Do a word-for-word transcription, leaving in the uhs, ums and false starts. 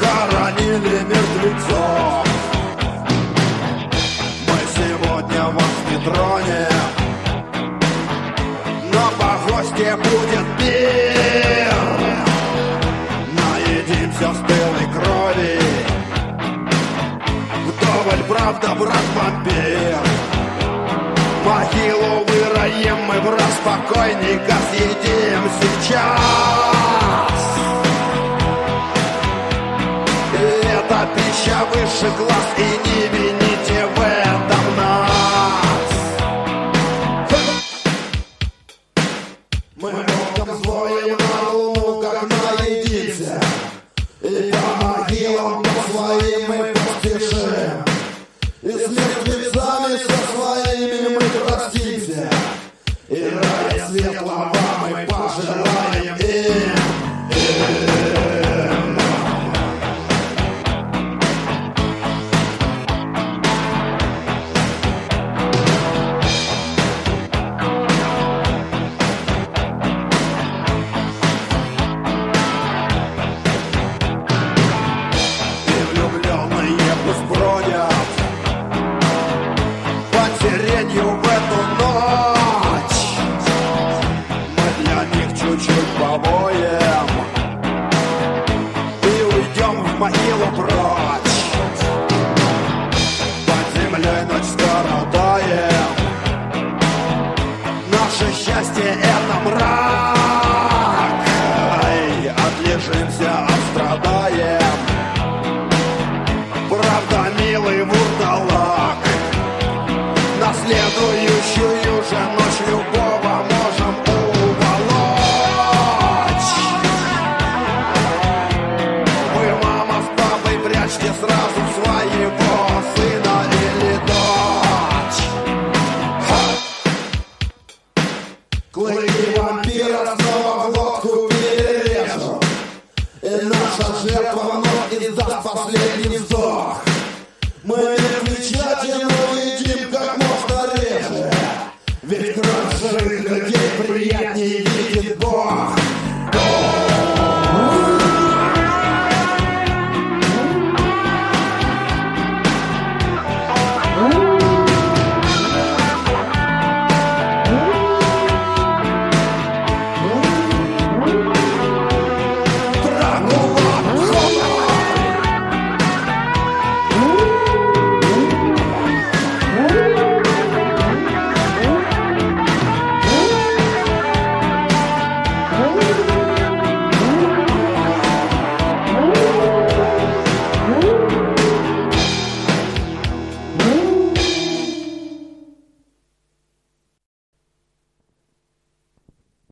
хоронили мертвецов. Мы сегодня вас не тронем, но по гости будет пир. Наедимся стылой крови, вдоволь, правда, брат-вампир. Могилу выроем мы в распокойника, съедим сейчас. И это пища высший класс, и не вините в этом нас. Мы волком злоем на луну, как наедимся, и по могилам своим мы поспешим, и с мертвецами со своими мы простимся, и рая светлого мы пожелаем им, им. И влюбленные пусть бродят под сиренью в эту ночь. Мы для них чуть-чуть повоем и уйдем в могилу прочь. Под землей ночь скоро тает, наше счастье это мрак. Ай, отлежимся, отстрадаем, правда, милый вурдалак. На следующую же ночь любого можем уволочь. Вы, мама, с папой прячьте сразу своего сына или дочь. Ха! Клыки вампира снова в глотку перережут, и наша жертва вновь издаст последний вздох. Мы мертвечатину едим как можно реже, ведь кровь живых людей приятнее